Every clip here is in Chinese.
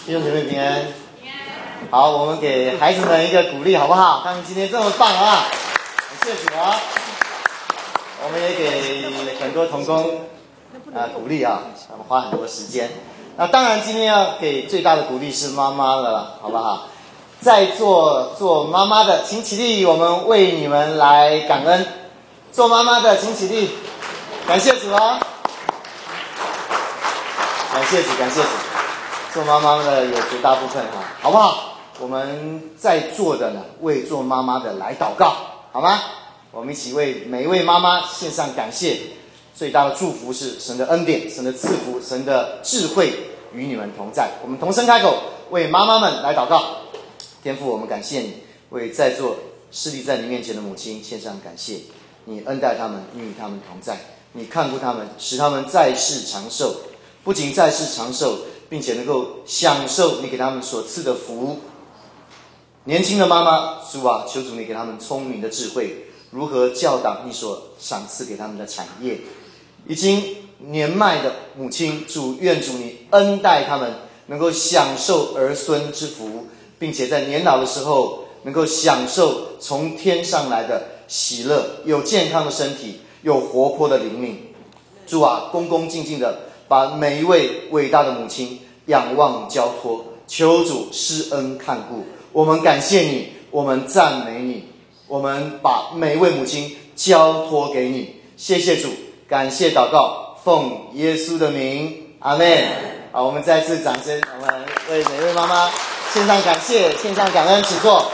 弟兄姐妹平安。好，我们给孩子们一个鼓励，好不好？他们今天这么棒啊！感谢主啊！我们也给很多同工鼓励啊，他们花很多时间。那当然，今天要给最大的鼓励是妈妈了，好不好？在做妈妈的，请起立，我们为你们来感恩。做妈妈的，请起立，感谢主啊！感谢主，感谢主。做妈妈的有绝大部分好不好？我们在座的呢，为做妈妈的来祷告，好吗？我们一起为每一位妈妈献上感谢。最大的祝福是神的恩典、神的赐福、神的智慧与你们同在。我们同声开口，为妈妈们来祷告。天父，我们感谢你，为在座侍立在你面前的母亲献上感谢。你恩待他们，你与他们同在，你看顾他们，使他们在世长寿。不仅在世长寿，并且能够享受你给他们所赐的福。年轻的妈妈，主啊，求主你给他们聪明的智慧，如何教导你所赏赐给他们的产业。已经年迈的母亲，主愿主你恩待他们，能够享受儿孙之福，并且在年老的时候能够享受从天上来的喜乐，有健康的身体，有活泼的灵命。主啊，恭恭敬敬的把每一位伟大的母亲仰望交托，求主施恩看顾。我们感谢你，我们赞美你，我们把每一位母亲交托给你。谢谢主，感谢祷告，奉耶稣的名，阿们。好，我们再次掌声，我们为每位妈妈献上感谢，献上感恩，请坐。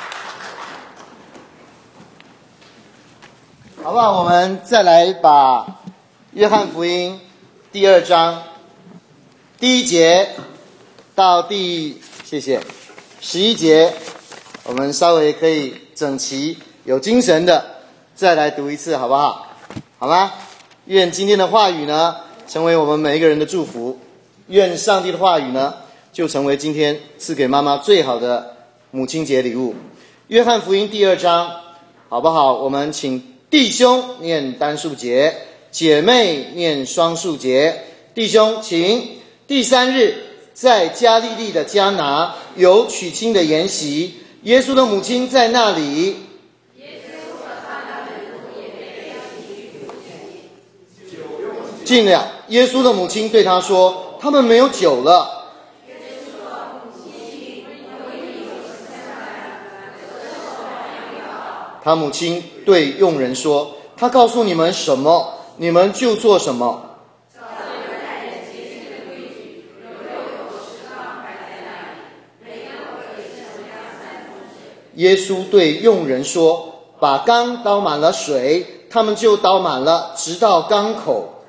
好不好？我们再来把约翰福音第2章第1节到谢谢11节，我们稍微可以整齐有精神的再来读一次，好不好？好吗？愿今天的话语呢成为我们每一个人的祝福，愿上帝的话语呢就成为今天赐给妈妈最好的母亲节礼物。约翰福音第2章，好不好？我们请弟兄念单数节，姐妹念双数节。弟兄请。第3日，在加利利的迦拿有娶亲的筵席，耶稣的母亲在那里。进了，耶稣的母亲对他说：“他们没有酒了。”他母亲对佣人说：“他告诉你们什么，你们就做什么。”耶稣对佣人说：“把缸倒满了水。”他们就倒满了，直到缸口。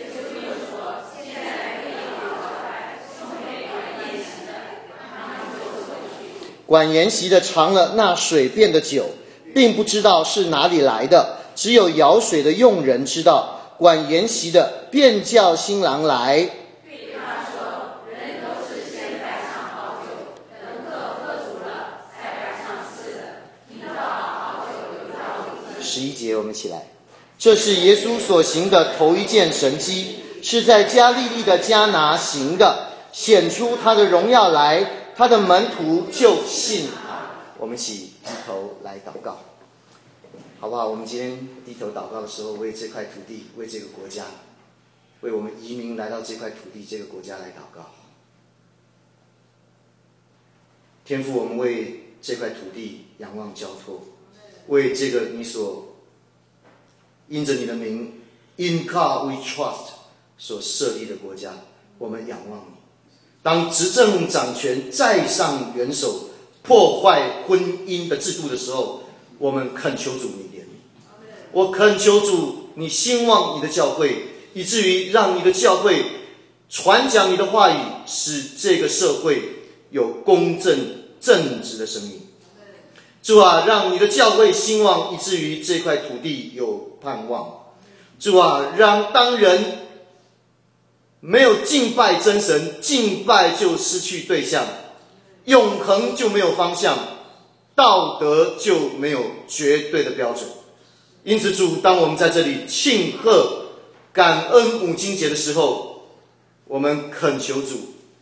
管筵席的尝了那水变的酒，并不知道是哪里来的，只有舀水的佣人知道。管筵席的便叫新郎来，对他说：“人都是先摆上好酒，等客喝足了，才摆上次的。你倒好酒留到底。”11节，我们起来。这是耶稣所行的头一件神迹，是在加利利的迦拿行的，显出他的荣耀来，他的门徒就信他。我们一起低头来祷告，好不好？我们今天低头祷告的时候，为这块土地，为这个国家，为我们移民来到这块土地这个国家来祷告。天父，我们为这块土地仰望交托，为这个你所因着你的名 In God we trust 所设立的国家，我们仰望你。当执政掌权再上元首，破坏婚姻的制度的时候，我们恳求主你怜悯。我恳求主你兴旺你的教会，以至于让你的教会传讲你的话语，使这个社会有公正正直的生命。主啊，让你的教会兴旺，以至于这块土地有盼望。主啊，让当人没有敬拜真神，敬拜就失去对象，永恒就没有方向，道德就没有绝对的标准。因此主，当我们在这里庆贺感恩母亲节的时候，我们恳求主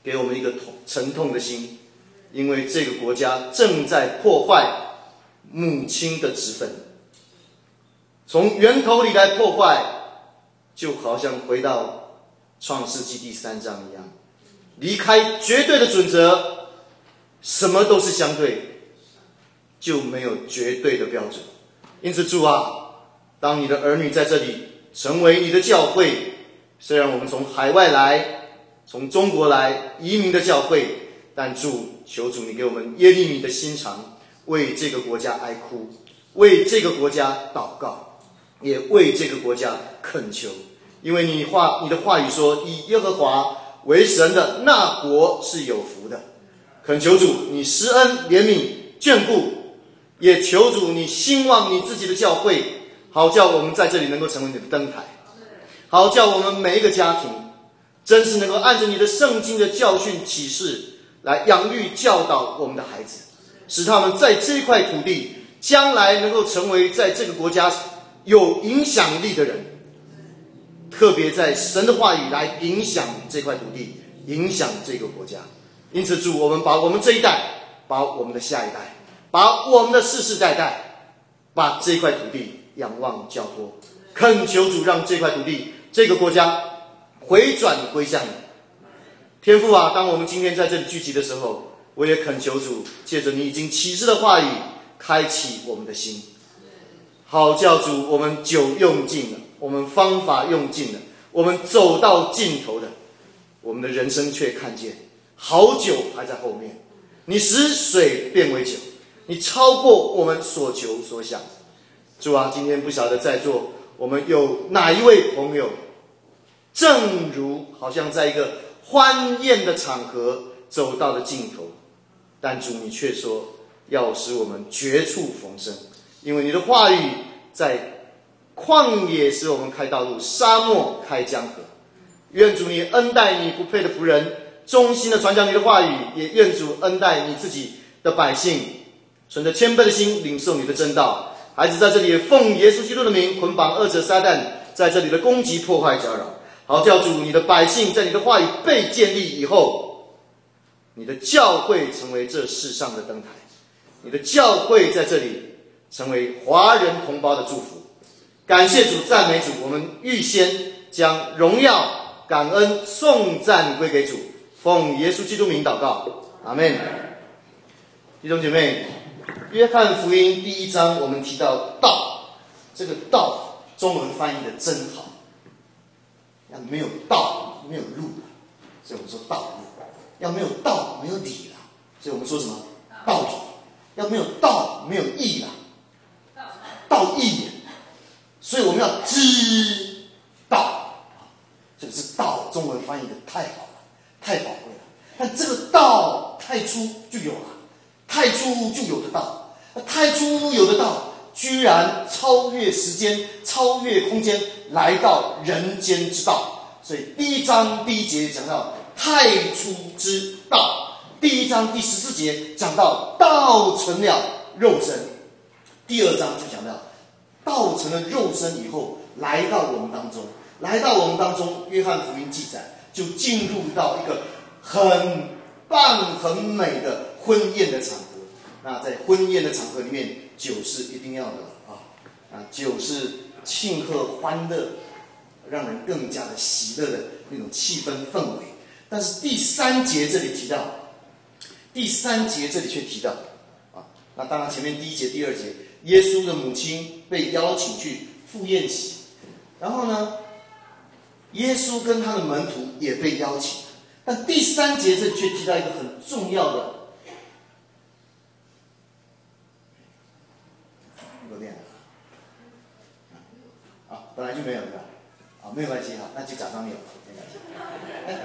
给我们一个沉痛的心，因为这个国家正在破坏母亲的职分，从源头里来破坏，就好像回到创世纪第3章一样，离开绝对的准则，什么都是相对，就没有绝对的标准。因此主啊，当你的儿女在这里成为你的教会，虽然我们从海外来，从中国来移民的教会，但主，求主你给我们耶利米的心肠，为这个国家哀哭，为这个国家祷告，也为这个国家恳求。因为你的话语说，以耶和华为神的那国是有福的。恳求主你施恩怜悯眷顾，也求主你兴旺你自己的教会，好叫我们在这里能够成为你的灯台，好叫我们每一个家庭真是能够按着你的圣经的教训启示来养育教导我们的孩子，使他们在这块土地将来能够成为在这个国家有影响力的人，特别在神的话语来影响这块土地，影响这个国家。因此主，我们把我们这一代，把我们的下一代，把我们的世世代代，把这块土地仰望交托，恳求主让这块土地这个国家回转归向你。天父啊，当我们今天在这里聚集的时候，我也恳求主借着你已经启示的话语开启我们的心，好叫主我们酒用尽了，我们方法用尽了，我们走到尽头的，我们的人生却看见好酒还在后面。你使水变为酒，你超过我们所求所想。主啊，今天不晓得在座我们有哪一位朋友，正如好像在一个欢宴的场合走到了尽头，但主你却说要使我们绝处逢生，因为你的话语在旷野使我们开道路，沙漠开江河。愿主你恩待你不配的仆人，忠心的传讲你的话语，也愿主恩待你自己的百姓，存着谦卑的心领受你的真道。孩子在这里奉耶稣基督的名捆绑恶者撒旦在这里的攻击破坏搅扰，好叫主你的百姓在你的话语被建立以后，你的教会成为这世上的灯台，你的教会在这里成为华人同胞的祝福。感谢主，赞美主，我们预先将荣耀感恩颂赞归给主，奉耶稣基督名祷告，阿们。弟兄姐妹，约翰福音第1章我们提到道，这个道中文翻译的真好，要没有道没有路，所以我们说道路；要没有道没有理了，所以我们说什么道理；要没有道没有义了，道义，所以我们要知道。这个是道，中文翻译的太好了，太宝贵了。但这个道太初就有了，太初就有的道，太初有的道居然超越时间，超越空间，来到人间之道。所以第1章第1节讲到太初之道，第1章第14节讲到道成了肉身，第2章就讲到道成了肉身以后来到我们当中，来到我们当中，约翰福音记载就进入到一个很棒很美的婚宴的场合。那在婚宴的场合里面，酒是一定要的酒是庆贺欢乐，让人更加的喜乐的那种气氛氛围。但是第3节这里提到，那当然前面第1节第2节，耶稣的母亲被邀请去赴宴席，然后呢，耶稣跟他的门徒也被邀请。但第3节这里却提到一个很重要的，有点本来就没有对吧？没有关系那就假装有，没关系。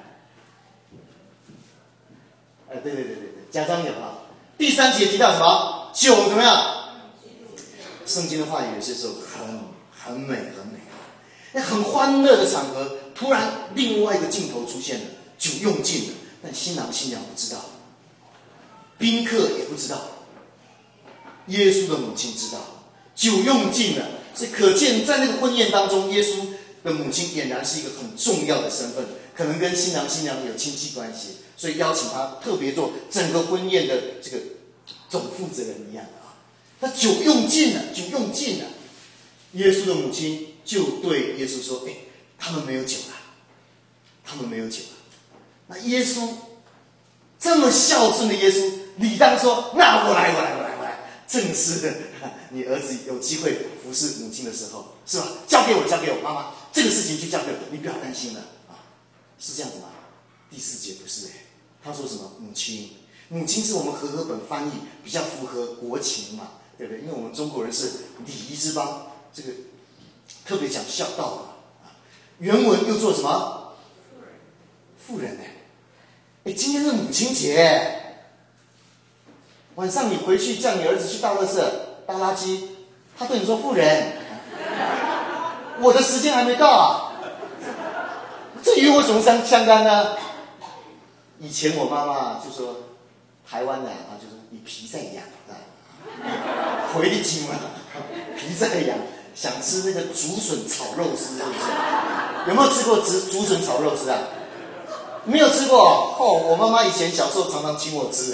对，假装有第3节提到什么？酒怎么样？圣经的话语有些时候很美，很欢乐的场合，突然另外一个镜头出现了，酒用尽了，但新郎新娘不知道，宾客也不知道，耶稣的母亲知道，酒用尽了。所以可见在那个婚宴当中，耶稣的母亲俨然是一个很重要的身份， 可能跟新郎新娘有亲戚关系，所以邀请他特别做整个婚宴的这个总负责人一样啊。那酒用尽了，酒用尽了，耶稣的母亲就对耶稣说：“他们没有酒了，他们没有酒了。”那耶稣这么孝顺的耶稣，理当说：“那我来。正是的，你儿子有机会服侍母亲的时候，是吧？交给我，妈妈，这个事情就交给我，你不要担心了啊，是这样子吗？”第4节不是他说什么？母亲是我们和合本翻译比较符合国情嘛，对不对？因为我们中国人是礼仪之邦，这个特别讲孝道嘛啊。原文又做什么？妇人今天是母亲节。晚上你回去叫你儿子去倒垃圾、倒垃圾，他对你说：“妇人，我的时间还没到啊。”这与我什么相干呢？以前我妈妈就说，台湾的就说你皮在痒回力筋嘛，皮在痒，想吃那个竹笋炒肉丝，是不是？有没有吃过竹笋炒肉丝啊？没有吃过我妈妈以前小时候常常请我吃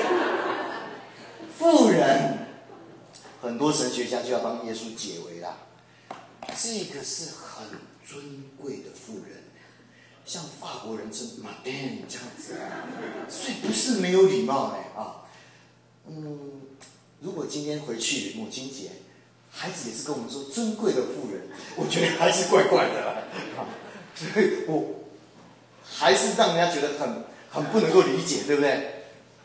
妇人，很多神学家就要帮耶稣解围啦。这个是很尊贵的妇人，像法国人称 Madame 这样子所以不是没有礼貌如果今天回去母亲节，孩子也是跟我们说尊贵的妇人，我觉得还是怪怪的所以我还是让人家觉得很不能够理解，对不对？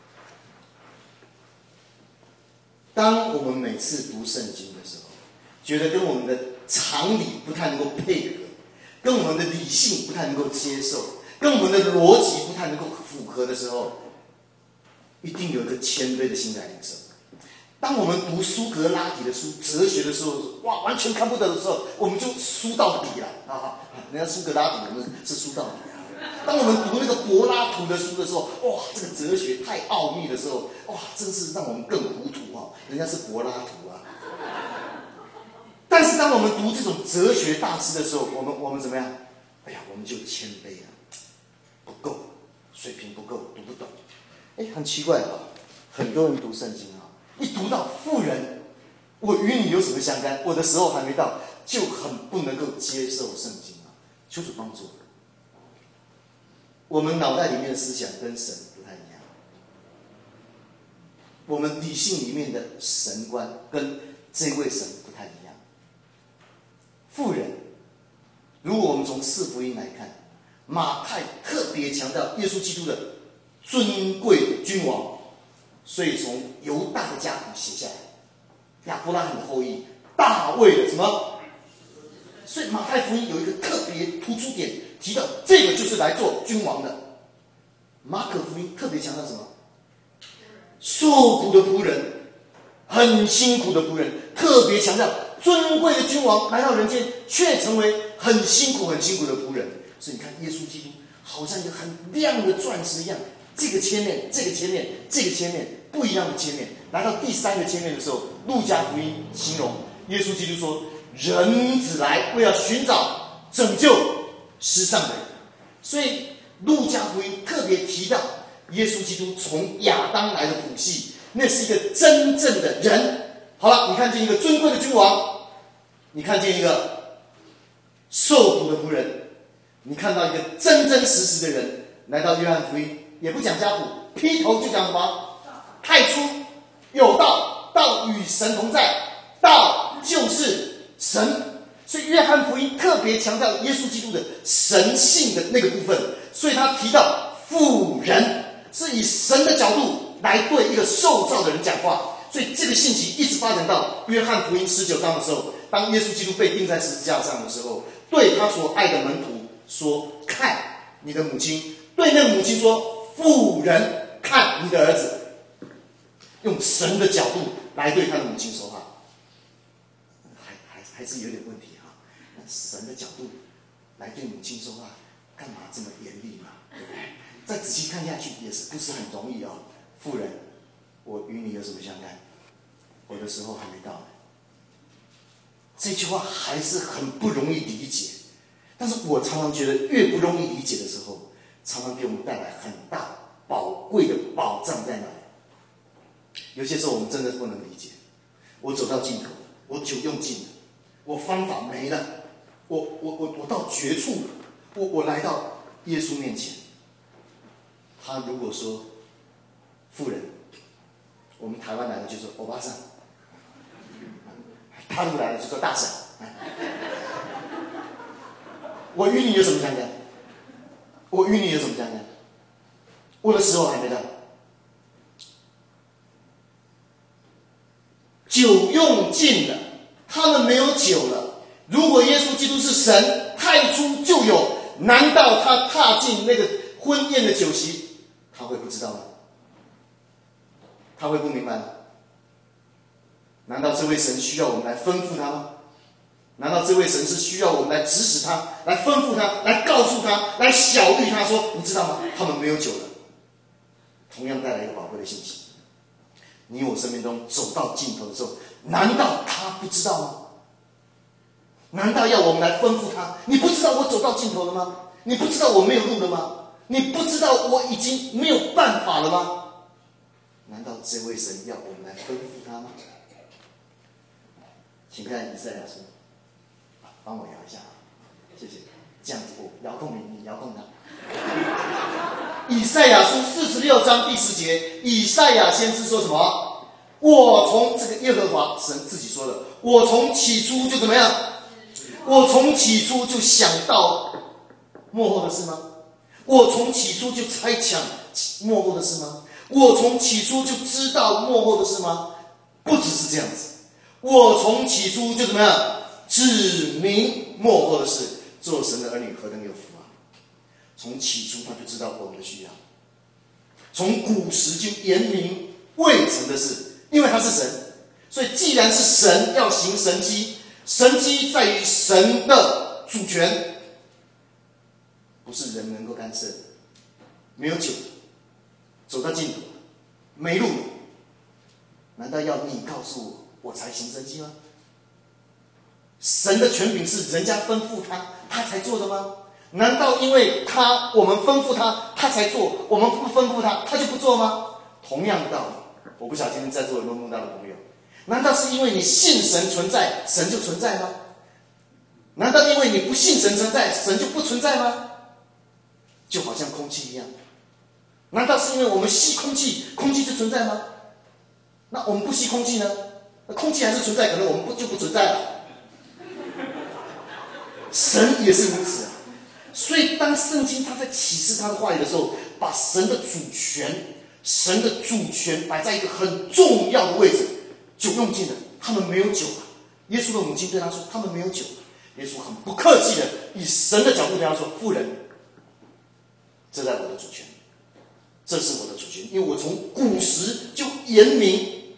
当我们每次读圣经的时候，觉得跟我们的常理不太能够配合，跟我们的理性不太能够接受，跟我们的逻辑不太能够符合的时候，一定有一个谦卑的心来领受。当我们读苏格拉底的书、哲学的时候，哇，完全看不得的时候，我们就输到底了人家苏格拉底，我们是输到底当我们读那个柏拉图的书的时候，哇，这个哲学太奥秘的时候，哇，真是让我们更糊涂人家是柏拉图但是当我们读这种哲学大师的时候，我们怎么样？我们就谦卑了，不够，水平不够，读不懂。很奇怪很多人读圣经一读到妇人，我与你有什么相干？我的时候还没到，就很不能够接受圣经求主帮助。我们脑袋里面的思想跟神不太一样，我们理性里面的神观跟这位神不太一样。妇人，如果我们从4福音来看，马太特别强调耶稣基督的尊贵的君王，所以从犹大的家谱写下来，亚伯拉罕的后裔，大卫的什么？所以马太福音有一个特别突出点，提到这个就是来做君王的。马可福音特别强调什么？受苦的仆人，很辛苦的仆人，特别强调尊贵的君王来到人间，却成为很辛苦的仆人。所以你看，耶稣基督好像一个很亮的钻石一样，这个切面，这个切面，这个切面，不一样的切面。来到第3个切面的时候，路加福音形容耶稣基督说：“人子来，为了寻找拯救失丧的人。”所以路加福音特别提到耶稣基督从亚当来的谱系，那是一个真正的人。好了，你看见一个尊贵的君王，你看见一个受苦的仆人，你看到一个真真实实的人。来到约翰福音也不讲家谱，劈头就讲什么？太初有道，道与神同在，道就是神。所以约翰福音特别强调耶稣基督的神性的那个部分，所以他提到妇人是以神的角度来对一个受造的人讲话。所以这个信息一直发展到约翰福音19章的时候，当耶稣基督被钉在十字架上的时候，对他所爱的门徒说：“看你的母亲。”对那个母亲说：“妇人，看你的儿子。”用神的角度来对他的母亲说话，还是有点问题神的角度来对母亲说话，干嘛这么严厉嘛？对不对？再仔细看下去，也是不是很容易妇人，我与你有什么相干？我的时候还没到。这句话还是很不容易理解。 但是我常常觉得，越不容易理解的时候，常常给我们带来很大宝贵的宝藏在哪里？有些时候我们真的不能理解。我走到尽头了，我酒用尽了，我方法没了，我到绝处了，我来到耶稣面前。他如果说富人，我们台湾来的就说欧巴桑，他如果来的就说大婶。我与你有什么相干？我与你有什么相干？我的时候还没到。酒用尽了，他们没有酒了。如果耶稣基督是神，太初就有，难道他踏进那个婚宴的酒席，他会不知道吗？他会不明白吗？难道这位神需要我们来吩咐他吗？难道这位神是需要我们来指使他，来吩咐他，来告诉他，来晓谕他说，你知道吗？他们没有酒了。同样带来一个宝贵的信息，你我生命中走到尽头的时候，难道他不知道吗？难道要我们来吩咐他？你不知道我走到尽头了吗？你不知道我没有路了吗？你不知道我已经没有办法了吗？难道这位神要我们来吩咐他吗？请看以赛亚书，帮我摇一下，谢谢。这样子，遥控你遥控他。以赛亚书46章第10节，以赛亚先知说什么？我从这个耶和华神自己说的，我从起初就怎么样？我从起初就想到末后的事吗？我从起初就猜想末后的事吗？我从起初就知道末后的事吗？不只是这样子，我从起初就怎么样？指明末后的事。做神的儿女何等有福啊！从起初他就知道我们的需要，从古时就言明未成的事，因为他是神，所以既然是神要行神迹，神迹在于神的主权，不是人能够干涉的。没有酒，走到尽头，没路，难道要你告诉我，我才行神迹吗？神的权柄是人家吩咐他才做的吗？难道因为我们吩咐他才做，我们不吩咐他就不做吗？同样的道理，我不晓得今天在座有没有梦到的朋友，难道是因为你信神存在，神就存在吗？难道因为你不信神存在，神就不存在吗？就好像空气一样，难道是因为我们吸空气，空气就存在吗？那我们不吸空气呢？那空气还是存在，可能我们就不存在了。神也是如此啊。所以当圣经他在启示他的话语的时候，把神的主权摆在一个很重要的位置。酒用尽了，他们没有酒了。耶稣的母亲对他说，他们没有酒了。耶稣很不客气的以神的角度对他说，妇人，这在我的主权，这是我的主权，因为我从古时就言明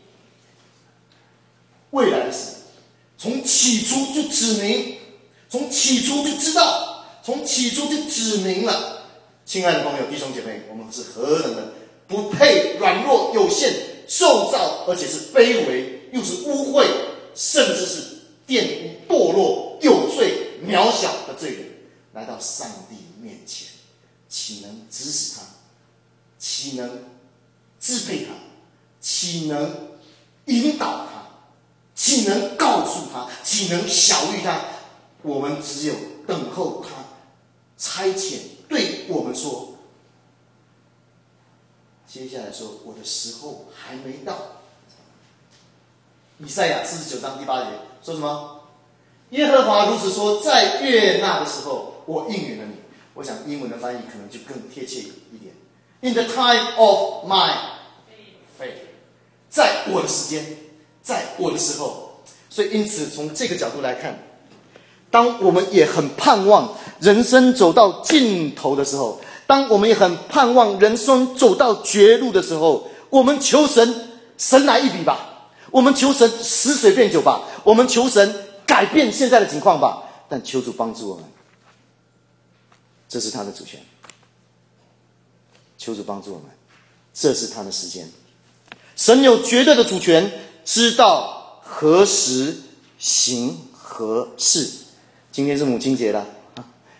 未来的事，从起初就指明，从起初就知道，从起初就指明了。亲爱的朋友弟兄姐妹，我们是何等的不配，软弱有限，受造，而且是卑微，又是污秽，甚至是玷污堕落有罪渺小的罪人，来到上帝面前，岂能指使他？岂能支配他？岂能引导他？岂能告诉他？岂能晓谕他？我们只有等候他差遣对我们说，接下来说，我的时候还没到。以赛亚49章第8节说什么？耶和华如此说，在悦纳的时候，我应允了你。我想英文的翻译可能就更贴切一点。In the time of my faith， 在我的时间，在我的时候。所以因此从这个角度来看，当我们也很盼望人生走到尽头的时候，当我们也很盼望人生走到绝路的时候，我们求神来一笔吧，我们求神使水变酒吧，我们求神改变现在的情况吧，但求主帮助我们，这是他的主权。求主帮助我们，这是他的时间。神有绝对的主权，知道何时行何事。今天是母亲节了，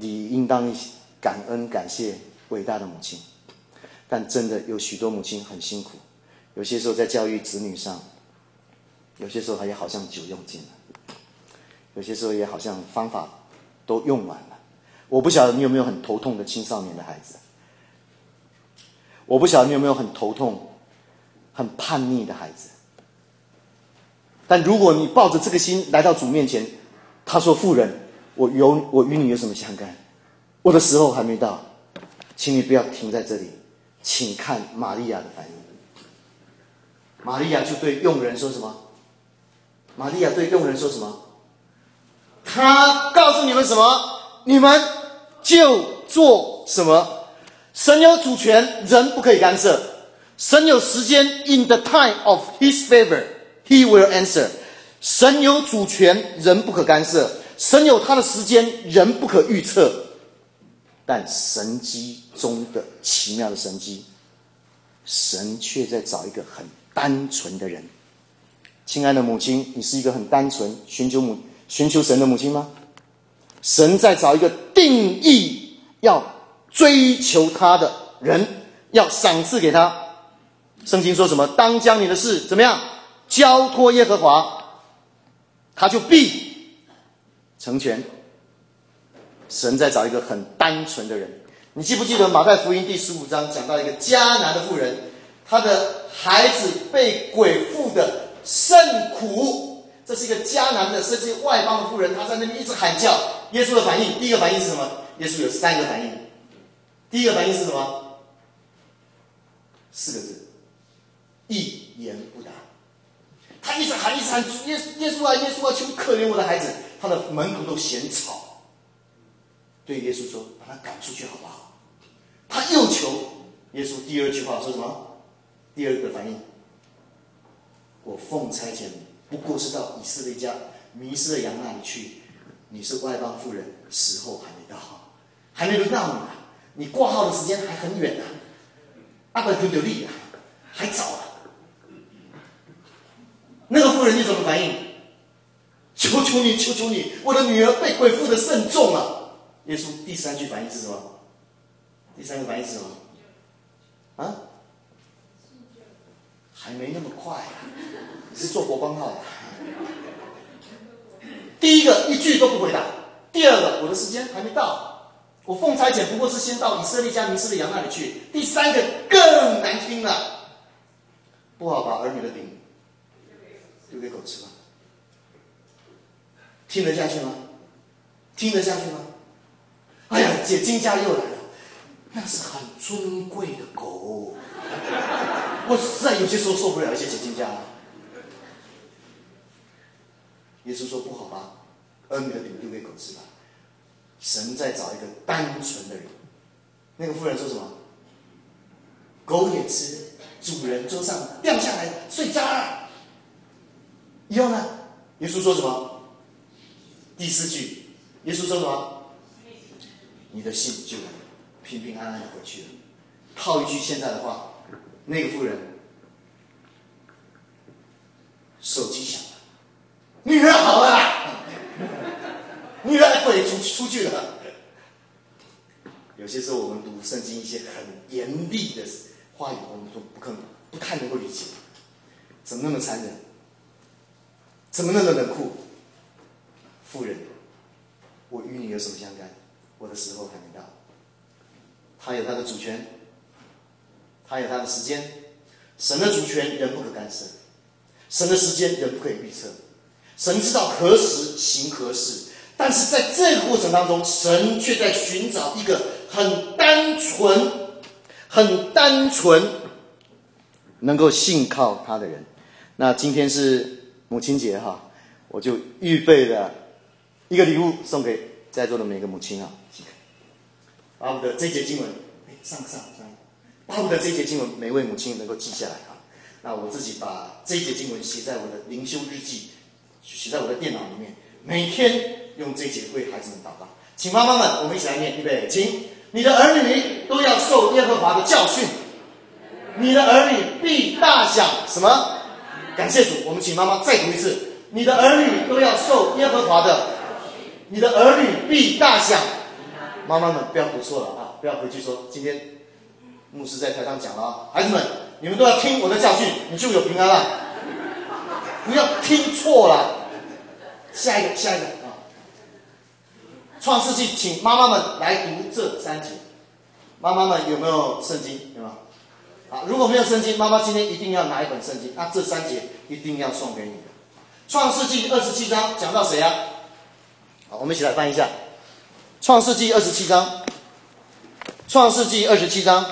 你应当感恩感谢伟大的母亲。但真的有许多母亲很辛苦，有些时候在教育子女上，有些时候也好像酒用尽了，有些时候也好像方法都用完了。我不晓得你有没有很头痛的青少年的孩子，我不晓得你有没有很头痛很叛逆的孩子。但如果你抱着这个心来到主面前，他说妇人，我与你有什么相干？我的时候还没到。请你不要停在这里，请看玛利亚的反应。玛利亚就对佣人说什么？玛利亚对佣人说什么？他告诉你们什么，你们就做什么。神有主权，人不可以干涉。神有时间 ，in the time of his favor he will answer。神有主权，人不可干涉。神有他的时间，人不可预测。但神迹中的奇妙的神迹，神却在找一个很单纯的人。亲爱的母亲，你是一个很单纯寻求神的母亲吗？神在找一个定义要追求他的人，要赏赐给他。圣经说什么？当将你的事怎么样交托耶和华，他就必成全。神在找一个很单纯的人。你记不记得马太福音第15章讲到一个迦南的妇人，她的孩子被鬼附的甚苦。这是一个迦南的，甚至外邦的妇人，她在那边一直喊叫。耶稣的反应，第一个反应是什么？耶稣有3个反应。第一个反应是什么？4个字：一言不答。他一直喊耶稣啊，耶稣啊，求可怜我的孩子。他的门徒都嫌吵，对耶稣说：“把他赶出去好不好？”他又求耶稣，第2句话说什么？第2个反应：“我奉差遣不过是到以色列家迷失的羊那里去。你是外邦妇人，时候还没到，还没轮到你啊！你挂号的时间还很远啊，阿伯丢丢力啊，还早啊。”那个妇人你怎么反应？求求你，我的女儿被鬼附的甚重了。耶稣第3句反应是什么？第3个反应是什么？啊？还没那么快啊，你是做国光号的。第一个一句都不回答，第2个我的时间还没到，我奉差遣不过是先到以色列家迷失的羊那里去。第3个更难听了，不好把儿女的饼丢给狗吃吗？听得下去吗？听得下去吗？哎呀，解经家又来了，那是很尊贵的狗，我实在有些时候受不了一些解经家。耶稣说不好吧，儿女的饼丢给狗吃吧。神在找一个单纯的人。那个妇人说什么？狗也吃主人桌上掉下来碎渣了。以后呢？耶稣说什么？第4句，耶稣说什么？你的信就平平安安的回去了。套一句现在的话，那个妇人手机响了，女儿好了啦，女儿鬼出去了。有些时候我们读圣经一些很严厉的话语，我们都不太能够理解，怎么那么残忍？怎么那么冷酷？妇人，我与你有什么相干？我的时候还没到。他有他的主权，他有他的时间。神的主权人不可干涉，神的时间人不可以预测。神知道何时行何事，但是在这个过程当中，神却在寻找一个很单纯能够信靠他的人。那今天是母亲节哈，我就预备了一个礼物送给在座的每个母亲啊，巴不得这一节经文，上，巴不得这一节经文每位母亲能够记下来啊。那我自己把这一节经文写在我的灵修日记，写在我的电脑里面，每天用这一节为孩子们祷告。请妈妈们，我们一起来念，预备，请。你的儿女都要受耶和华的教训，你的儿女必大享什么？感谢主，我们请妈妈再读一次。你的儿女都要受耶和华的，你的儿女必大享妈妈们不要读错了啊！不要回去说今天牧师在台上讲了啊，孩子们，你们都要听我的教训，你就有平安了。不要听错了。下一个啊！创世纪，请妈妈们来读这3节。妈妈们有没有圣经？有没有？啊，如果没有圣经，妈妈今天一定要拿一本圣经，那这3节一定要送给你的。创世纪27章讲到谁啊？好，我们一起来翻一下。创世纪27章，创世纪27章，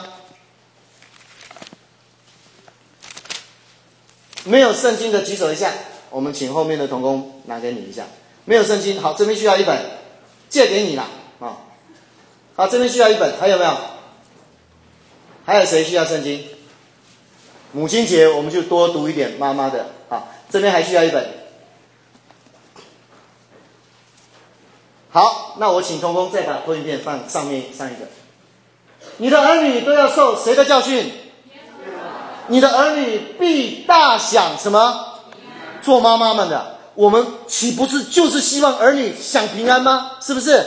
没有圣经的举手一下，我们请后面的同工拿给你一下。没有圣经，好，这边需要一本，借给你啦啊。好，这边需要一本，还有没有？还有谁需要圣经？母亲节我们就多读一点妈妈的啊。这边还需要一本。好，那我请同工再把投影片放上面上一个。你的儿女都要受谁的教训？你的儿女必大享什么？做妈妈们的，我们岂不是就是希望儿女享平安吗？是不是？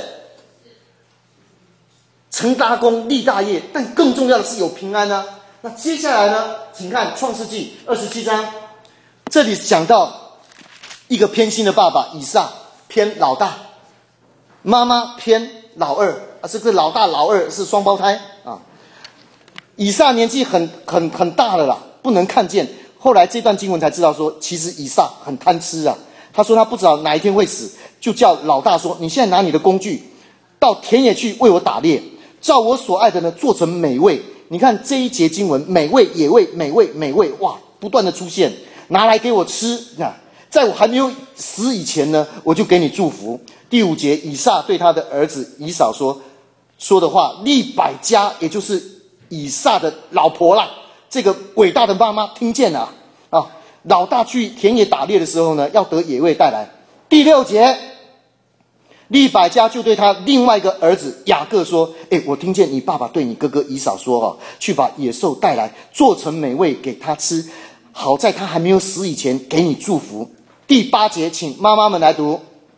成大功立大业，但更重要的是有平安啊。那接下来呢，请看创世纪27章，这里讲到一个偏心的爸爸以撒偏老大，妈妈偏老二啊，这个老大老二是双胞胎啊。以撒年纪很大了啦，不能看见。后来这段经文才知道说，其实以撒很贪吃啊。他说他不知道哪一天会死，就叫老大说：“你现在拿你的工具到田野去为我打猎，照我所爱的呢做成美味。”你看这一节经文，美味、野味、美味、美味，哇，不断的出现，拿来给我吃啊！在我还没有死以前呢，我就给你祝福。第5节，以撒对他的儿子以扫说的话，利百加，也就是以撒的老婆啦，这个伟大的妈妈听见了啊！老大去田野打猎的时候呢，要得野味带来。第6节，利百加就对他另外一个儿子雅各说：“我听见你爸爸对你哥哥以扫说去把野兽带来，做成美味给他吃，好在他还没有死以前给你祝福。”第8节，请妈妈们来读。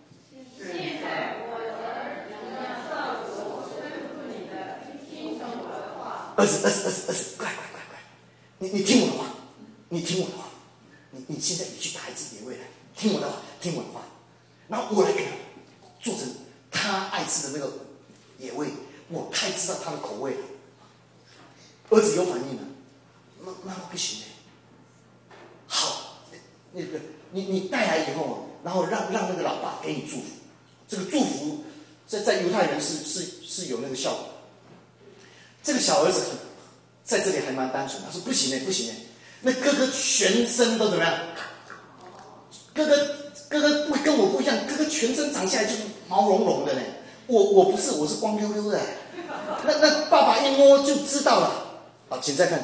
儿子，快！你听我的话，你听我的话，你现在你去打一只野味来，听我的话，然后我来给他做成他爱吃的那个野味，我太知道他的口味了。儿子有反应了，妈不行的。好，那个你带来以后，然后让那个老爸给你祝福，这个祝福在犹太人是有那个效果。这个小儿子在这里还蛮单纯，他说不行的，那哥哥全身都怎么样？哥哥不跟我不一样，哥哥全身长下来就是毛茸茸的呢。我不是，我是光溜溜的。那爸爸一摸就知道了。好，请再看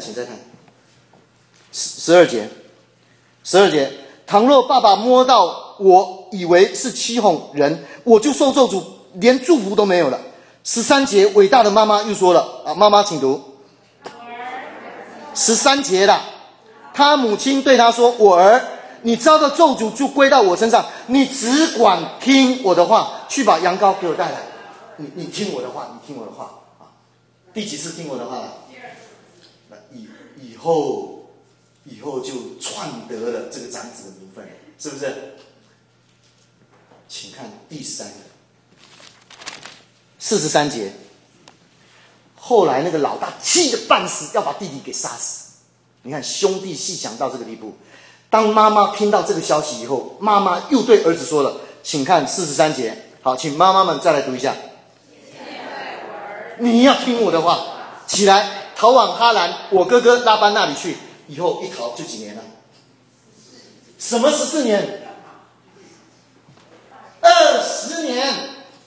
12节，倘若爸爸摸到我以为是欺哄人，我就受咒诅，连祝福都没有了。13节，伟大的妈妈又说了啊，妈妈请读。13节啦，他母亲对他说：“我儿，你遭到咒诅就归到我身上，你只管听我的话，去把羊羔给我带来。你听我的话啊！第几次听我的话了？以后就篡得了这个长子的名分，是不是？请看第3个。43节，后来那个老大气得半死，要把弟弟给杀死。你看兄弟细想到这个地步。当妈妈听到这个消息以后，妈妈又对儿子说了，请看43节。好，请妈妈们再来读一下。你要听我的话，起来逃往哈兰，我哥哥拉班那里去。以后一逃就几年了？什么14年？20年。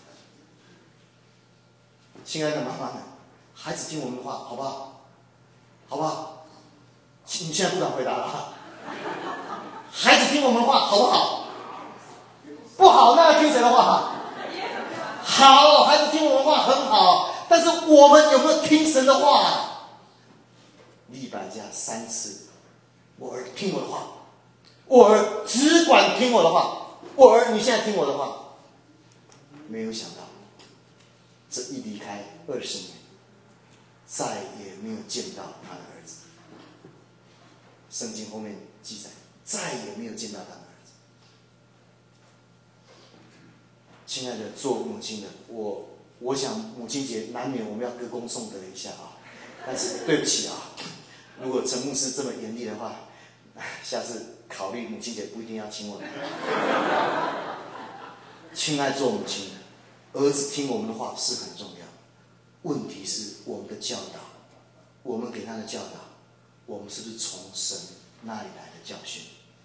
亲爱的妈妈们，孩子听我们的话，好不好？你现在不敢回答了。孩子听我们的话，好不好？不好，那要听谁的话？好，孩子听我们的话很好，但是我们有没有听神的话？利百加3次，我儿听我的话，我儿只管听我的话，我儿你现在听我的话。没有想到这一离开20年，再也没有见到他的儿子。圣经后面记载，再也没有见到他的儿子。亲爱的，做母亲的，我想母亲节难免我们要歌功颂德一下啊，但是对不起啊，如果陈牧师这么严厉的话，下次考虑母亲节不一定要请我来。亲爱做母亲的，儿子听我们的话是很重要，问题是我们的教导，我们给他的教导，我们是不是从神那里来的教训？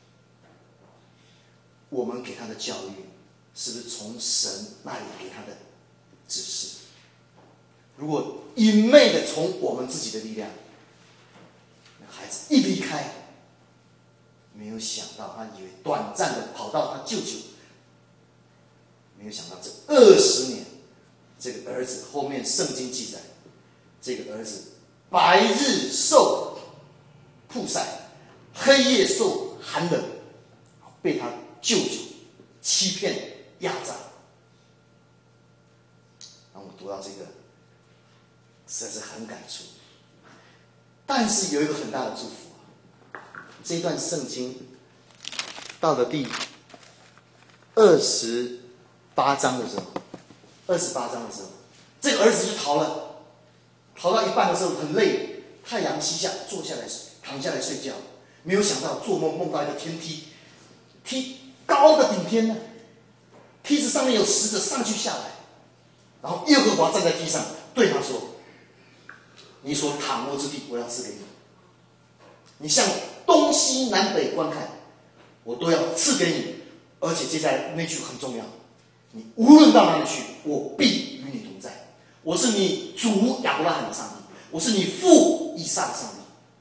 我们给他的教育是不是从神那里给他的指示？如果一昧的从我们自己的力量，孩子一离开，没有想到他以为短暂的跑到他舅舅，没有想到这20年，这个儿子后面圣经记载，这个儿子白日受曝晒，黑夜受寒冷，被他舅舅欺骗压榨。然后我读到这个实在是很感触，但是有一个很大的祝福啊！这一段圣经到了第28章的时候，这个儿子就逃了，逃到一半的时候很累，太阳西下，坐下来躺下来睡觉，没有想到做梦梦到一个天梯，梯高的顶天呢，梯子上面有使者上去下来，然后耶和华站在地上对他说：“你所躺卧之地，我要赐给你。你向东西南北观看，我都要赐给你。而且接下来那句很重要，你无论到哪里去，我必与你同在。我是你主亚伯拉罕的上帝，我是你父以撒的上帝。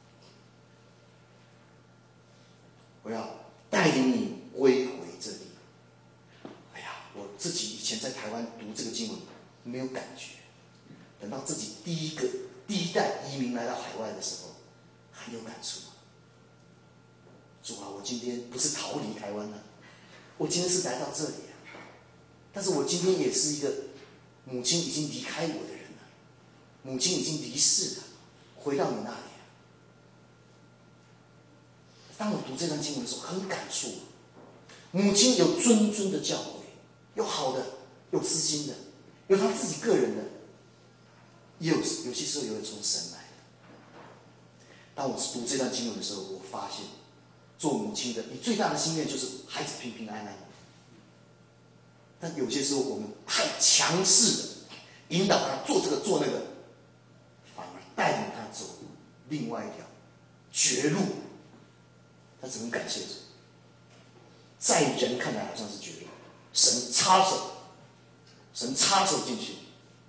我要带领你归回这里。”哎呀，我自己以前在台湾读这个经文没有感觉，等到自己第一代移民来到海外的时候，很有感触。主啊，我今天不是逃离台湾了，我今天是来到这里啊。但是我今天也是一个母亲已经离开我的人了，母亲已经离世了，回到你那里了。当我读这段经文的时候，很感触。母亲有谆谆的教诲，有好的，有私心的，有她自己个人的，也有些时候有从神来的。当我读这段经文的时候，我发现做母亲的，你最大的心愿就是孩子平平安安。但有些时候我们太强势的引导他做这个做那个，反而带领他走另外一条绝路。但是很感谢主，在人看来好像是绝路，神插手进去，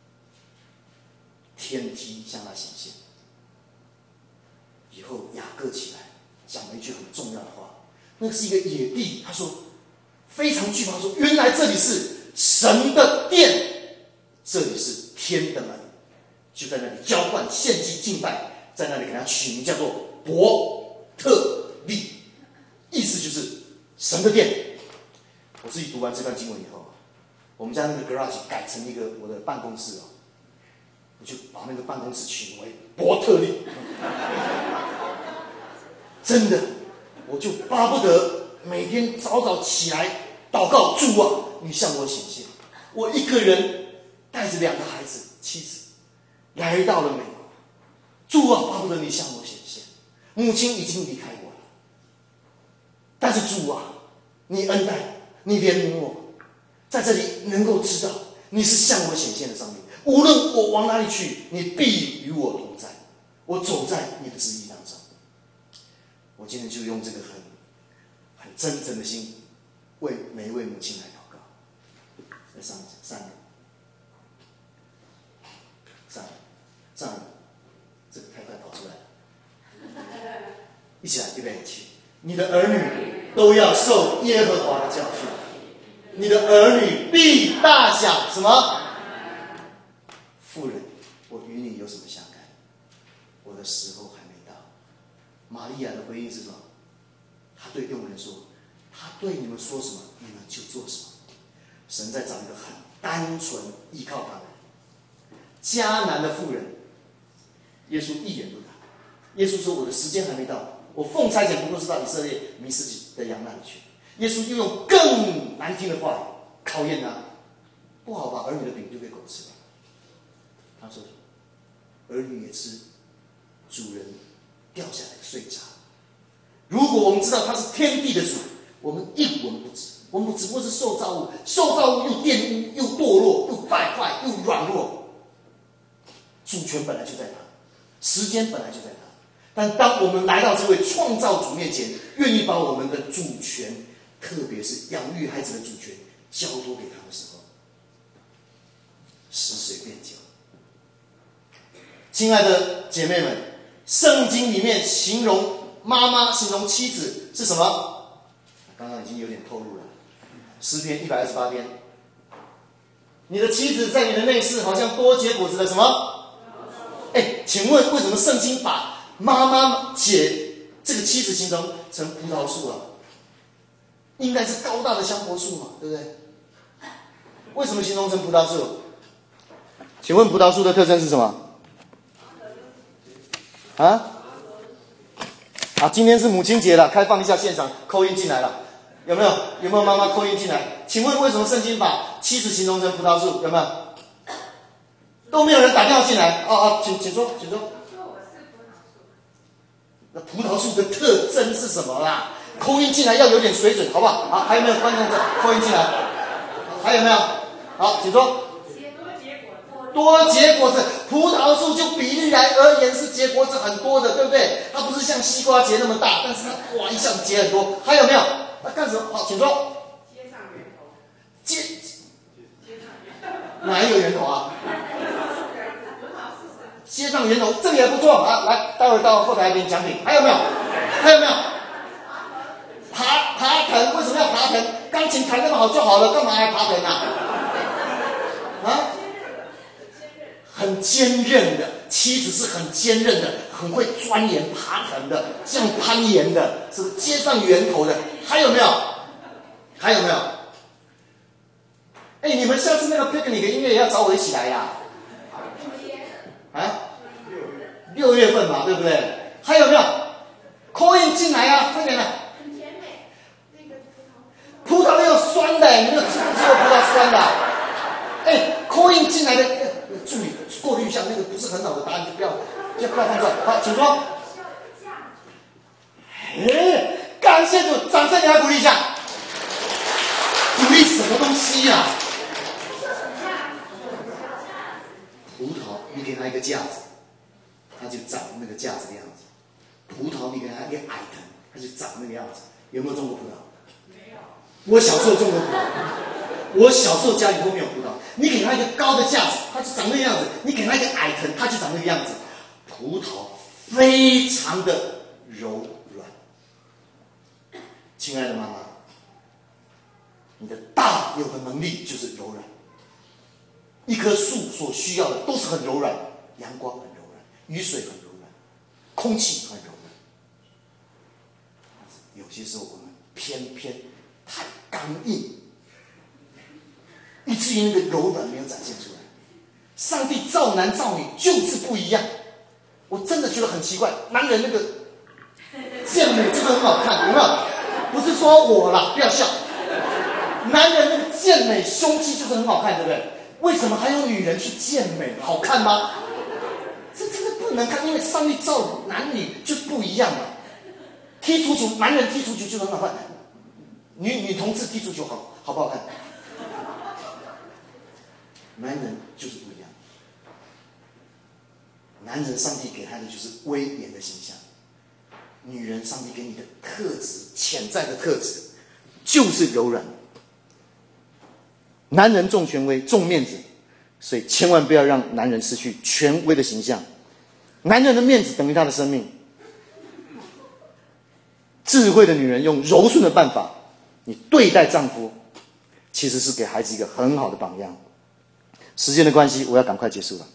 天梯向他显现。以后雅各起来讲了一句很重要的话，那是一个野地，他说非常惧怕，说原来这里是神的殿，这里是天的门，就在那里交换献祭敬拜，在那里给他取名叫做伯特利，意思就是神的殿。我自己读完这段经文以后，我们家那个 garage 改成一个我的办公室，我就把那个办公室取名为伯特利。真的，我就巴不得每天早早起来祷告，主啊，你向我显现。我一个人带着2个孩子、妻子来到了美国，主啊，巴不得你向我显现。母亲已经离开我了，但是主啊，你恩待，你怜悯我，在这里能够知道你是向我显现的上帝。无论我往哪里去，你必与我同在。我走在你的旨意当中。我今天就用这个很真诚的心，为每一位母亲来祷告。在上面，这个太快跑出来了。一起来，预备起。你的儿女都要受耶和华的教训，你的儿女必大享什么？妇人，我与你有什么相干？我的时候还没到。玛利亚的回应是什么？她对佣人说：“他对你们说什么，你们就做什么。”神在找一个很单纯依靠他的人， 迦南的妇人，耶稣一言不答。耶稣说：“我的时间还没到，我奉差遣不过是到以色列迷失的羊那里去。”耶稣又用更难听的话语考验他：“不好把儿女的饼丢给狗吃吧？”他说：“儿女也吃主人掉下来的碎渣。如果我们知道他是天地的主，我们一文不值。我们只不过是受造物，受造物又玷污，又堕落，又败坏，又软弱。主权本来就在他，时间本来就在他。但当我们来到这位创造主面前，愿意把我们的主权，特别是养育孩子的主权，交托给他的时候，死水变酒。亲爱的姐妹们，圣经里面形容妈妈、形容妻子是什么？刚刚已经有点透露了。诗篇128篇，你的妻子在你的内室好像多结果子的什么？请问为什么圣经把妈妈姐这个妻子形容成葡萄树啊？应该是高大的香柏树嘛，对不对？为什么形容成葡萄树？请问葡萄树的特征是什么？今天是母亲节了，开放一下现场，扣音进来了。有没有妈妈扣音进来？请问为什么圣经把妻子形容成葡萄树？有没有？都没有人打电话进来。请说。那葡萄树的特征是什么啦？扣音进来要有点水准，好不好？好，还有没有观众扣音进来？还有没有？好，请说。多结果子，葡萄树就比例来而言是结果子很多的，对不对？它不是像西瓜结那么大，但是它一下子结很多。还有没有？干什么？好，请说。接上源头。哪一个源头啊？接上源头，这个也不错啊！来，待会到后台给你奖品。还有没有？爬藤，为什么要爬藤？钢琴弹那么好就好了，干嘛还爬藤啊？很坚韧的妻子是很坚韧的，很会钻研爬藤的，这样攀岩的，是不是接上源头的？还有没有？你们下次那个 picnic 音乐也要找我一起来呀？6月份嘛，对不对？还有没有 call in 进来啊？快点来！很甜美，那个葡萄有酸的，你们有吃不吃过葡萄酸的？call in 进来的助理过滤一下，那个不是很好的答案就不要放出来。好，请说。感谢主，掌声给他鼓励一下。鼓励什么东西呀？葡萄，你给他一个架子，他就长那个架子的样子。葡萄，你给他一个矮藤，他就长那个样子。有没有种过葡萄？没有。我小时候种过葡萄。我小时候家里都没有葡萄。你给他一个高的架子，它就长那个样子；你给他一个矮藤，它就长那个样子。葡萄非常的柔软。亲爱的妈妈，你的大有的能力就是柔软。一棵树所需要的都是很柔软，阳光很柔软，雨水很柔软，空气很柔软。有些时候我们偏太刚硬，以至于那个柔软没有展现出来。上帝造男造女就是不一样。我真的觉得很奇怪，男人那个健美就是很好看，有没有？不是说我啦，不要笑。男人那个健美胸肌就是很好看，对不对？为什么还有女人去健美？好看吗？这真的不能看，因为上帝造男女就是不一样嘛。踢足球，男人踢足球就很好看，女同志踢足球好不好看？男人就是不一样。男人上帝给他的就是威严的形象，女人上帝给你的特质，潜在的特质就是柔软。男人重权威重面子，所以千万不要让男人失去权威的形象。男人的面子等于他的生命。智慧的女人用柔顺的办法，你对待丈夫，其实是给孩子一个很好的榜样。时间的关系，我要赶快结束了。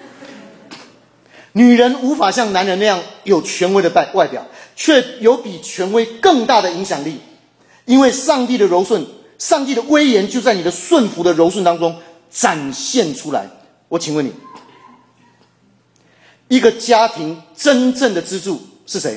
女人无法像男人那样有权威的外表，却有比权威更大的影响力。因为上帝的柔顺，上帝的威严就在你的顺服的柔顺当中展现出来。我请问你， 一个家庭真正的支柱是谁？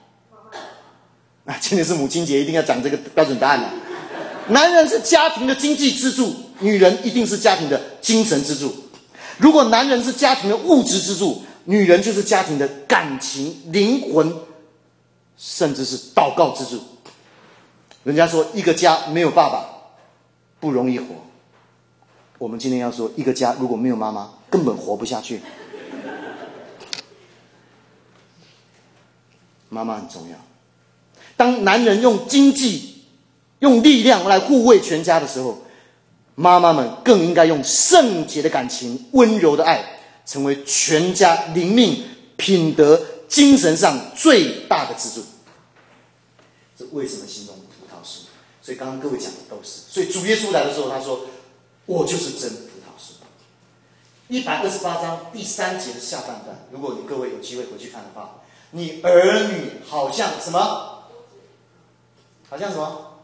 今天是母亲节，一定要讲这个标准答案了。男人是家庭的经济支柱，女人一定是家庭的精神支柱。如果男人是家庭的物质支柱，女人就是家庭的感情、灵魂，甚至是祷告支柱。人家说一个家没有爸爸不容易活，我们今天要说一个家如果没有妈妈根本活不下去。妈妈很重要。当男人用经济、用力量来护卫全家的时候，妈妈们更应该用圣洁的感情、温柔的爱，成为全家灵命、品德、精神上最大的支柱。这为什么形容葡萄树？所以刚刚各位讲的都是。所以主耶稣来的时候，他说：“我就是真葡萄树。”128章第3节的下半段，如果你各位有机会回去看的话，你儿女好像什么？好像什么？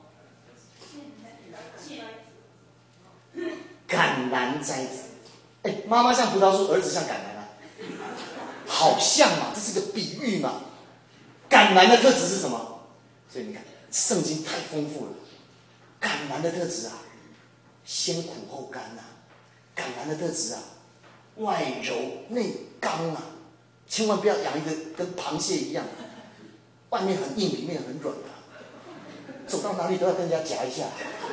橄榄摘子。妈妈像葡萄树，儿子像橄榄啊，好像嘛，这是个比喻嘛。橄榄的特质是什么？所以你看，圣经太丰富了。橄榄的特质啊，先苦后甘啊。橄榄的特质啊，外柔内刚啊。千万不要养一个跟螃蟹一样，外面很硬，里面很软啊。走到哪里都要跟人家夹一下。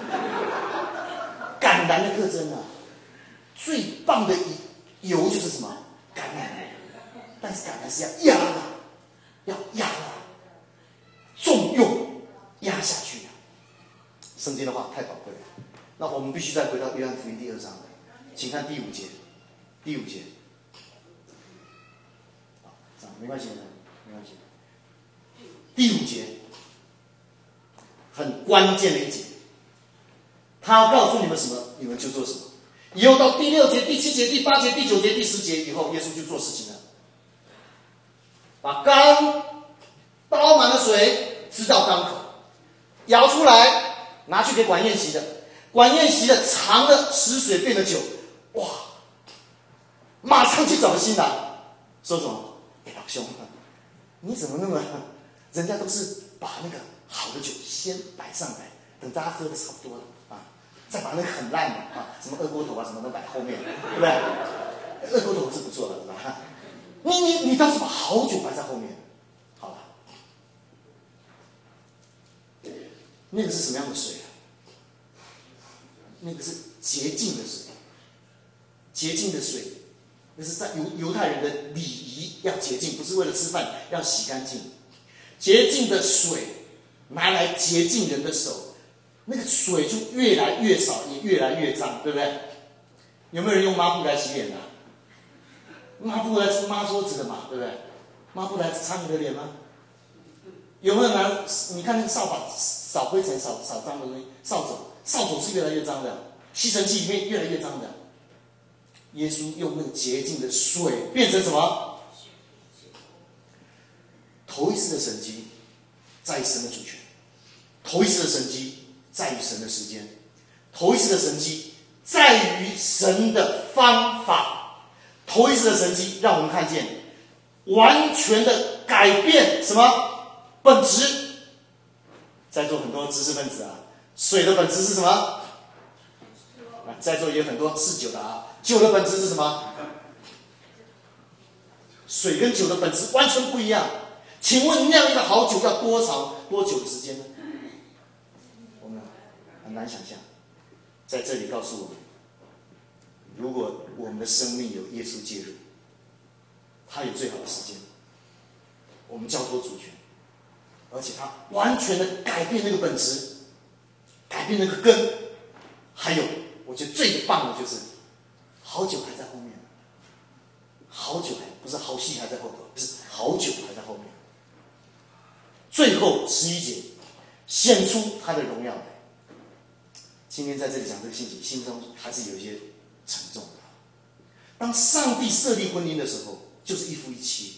橄榄的特征啊，最棒的油就是什么？橄榄。但是橄榄是要压的，要压的，重用压下去的。圣经的话太宝贵了。那我们必须再回到约翰福音第2章，请看第5节。第5节。没关系，没关系。第5节很关键的一节，他告诉你们什么，你们就做什么。以后到第6节、第7节、第8节、第9节、第10节以后，耶稣就做事情了，把缸倒满了水，直到缸口，舀出来，拿去给管宴席的，管宴席的尝了使水变了酒，哇，马上去找个新郎，说什么？老兄，你怎么那么……人家都是把那个好的酒先摆上来，等大家喝的差不多了啊，再把那个很烂的啊，什么二锅头啊什么都摆后面，对不对？二锅头是不错的，是吧？你倒是把好酒摆在后面，好了。那个是什么样的水啊？那个是洁净的水，洁净的水。那是在犹太人的礼仪，要洁净，不是为了吃饭，要洗干净。洁净的水拿来洁净人的手，那个水就越来越少，也越来越脏，对不对？有没有人用抹布来洗脸的？抹布来抹桌子的嘛，对不对？抹布来擦你的脸吗？有没有拿？你看那个扫把扫灰尘、扫脏的东西，扫帚是越来越脏的，吸尘器里面越来越脏的。耶稣用那个洁净的水变成什么？头一次的神迹在于神的主权，头一次的神迹在于神的时间，头一次的神迹在于神的方法，头一次的神迹让我们看见完全的改变什么本质。在座很多知识分子啊，水的本质是什么？在座也有很多是酒的啊，酒的本质是什么？水跟酒的本质完全不一样。请问酿一个好酒要多久的时间呢？我们很难想象。在这里告诉我们，如果我们的生命有耶稣介入，他有最好的时间，我们交托主权，而且他完全的改变那个本质，改变那个根。还有我觉得最棒的就是好酒还在后面，好酒不是好戏还在后头，不是好酒还在后面。最后11节显出他的荣耀来。今天在这里讲这个信息，心中还是有一些沉重的。当上帝设立婚姻的时候，就是一夫一妻，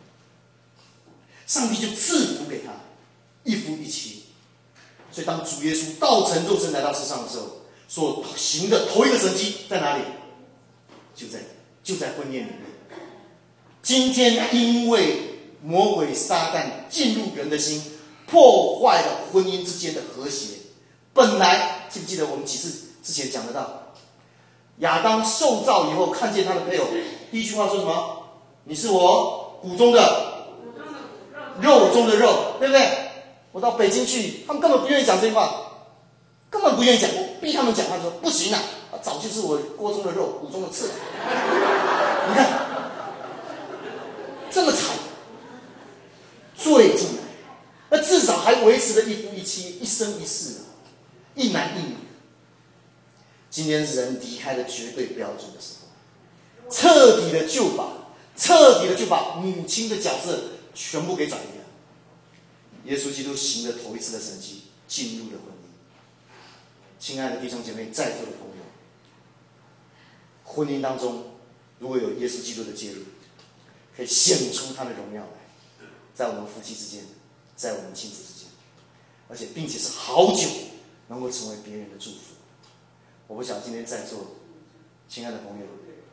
上帝就赐福给他一夫一妻。所以当主耶稣道成肉身来到世上的时候，所行的头一个神迹在哪里？就在婚宴里面。 今天因为魔鬼撒旦进入人的心，破坏了婚姻之间的和谐。本来记不记得我们几次之前讲得到，亚当受造以后看见他的配偶，第一句话说什么？你是我骨中的肉中的肉，对不对？我到北京去，他们根本不愿意讲这句话，根本不愿意讲。我逼他们讲，他说不行啊，早就是我锅中的肉，骨中的刺。你看这么惨，罪进来，那至少还维持了一夫一妻，一生一世，一男一女。今天人离开了绝对标准的时候，彻底的就把母亲的角色全部给转移了。耶稣基督行了头一次的神迹，进入了婚姻。亲爱的弟兄姐妹，在座的朋友，婚姻当中如果有耶稣基督的介入，可以显出他的荣耀来，在我们夫妻之间，在我们亲子之间，而且并且是好久能够成为别人的祝福。我不晓得今天在座亲爱的朋友，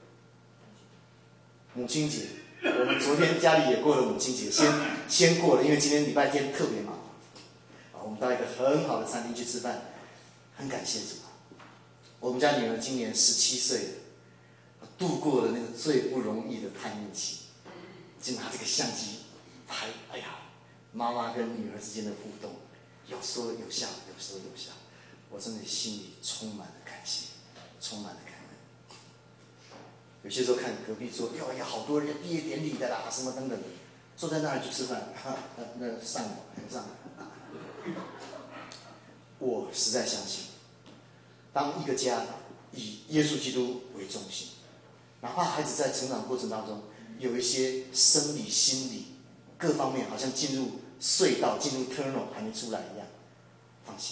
母亲节，我们昨天家里也过了母亲节，先过了，因为今天礼拜天特别忙。我们到一个很好的餐厅去吃饭，很感谢主。我们家女儿今年17岁了，度过了那个最不容易的叛逆期，就拿这个相机拍，哎呀，妈妈跟女儿之间的互动，有说有笑，有说有笑，我真的心里充满了感谢，充满了感恩。有些时候看隔壁桌，有好多人毕业典礼的啦，什么等等的，坐在那里去吃饭，那上网很上。我实在相信，当一个家以耶稣基督为中心，哪怕孩子在成长过程当中有一些生理、心理各方面好像进入隧道、进入 tunnel 还没出来一样，放心，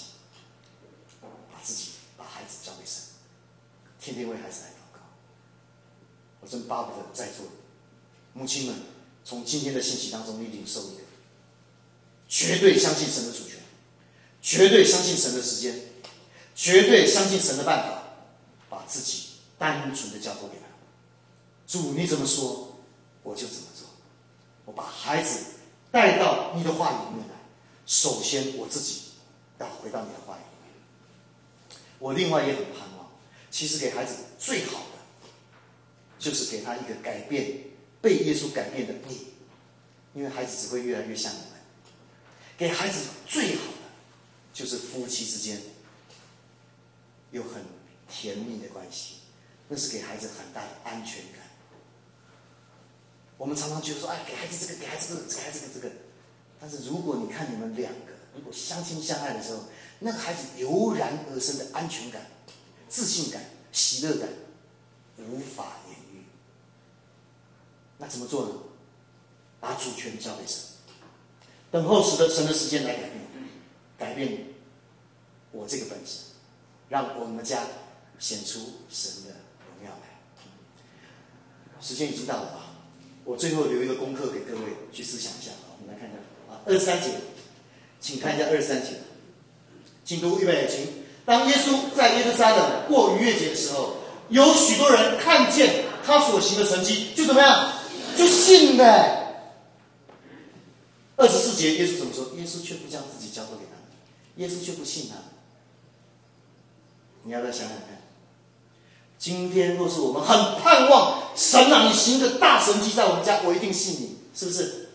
把孩子交给神，天天为孩子来祷告。我真巴不得在座的母亲们，从今天的信息当中你领受一个，绝对相信神的主权，绝对相信神的时间，绝对相信神的办法，把自己单纯的交托给他。主你怎么说，我就怎么做。我把孩子带到你的话语里面来，首先我自己要回到你的话语里面。我另外也很盼望，其实给孩子最好的就是给他一个改变，被耶稣改变的你，因为孩子只会越来越像我们。给孩子最好的就是夫妻之间有很甜蜜的关系，那是给孩子很大的安全感。我们常常觉得说，哎，给孩子这个，给孩子这个，给孩子这个。但是如果你看你们两个如果相亲相爱的时候，那个孩子油然而生的安全感、自信感、喜乐感，无法言喻。那怎么做呢？把主权交给神，等候神的时间来改变我这个本质，让我们家显出神的荣耀来。时间已经到了啊！我最后留一个功课给各位去思想一下。我们来看一下23节，请看一下23节，请读预备，请。当耶稣在耶路撒冷过逾越节的时候，有许多人看见他所行的神迹，就怎么样？就信了。24节，耶稣怎么说？耶稣却不将自己交托给他们，耶稣却不信他们。你要不要想想看？今天若是我们很盼望神啊，你行个大神迹在我们家，我一定信你，是不是？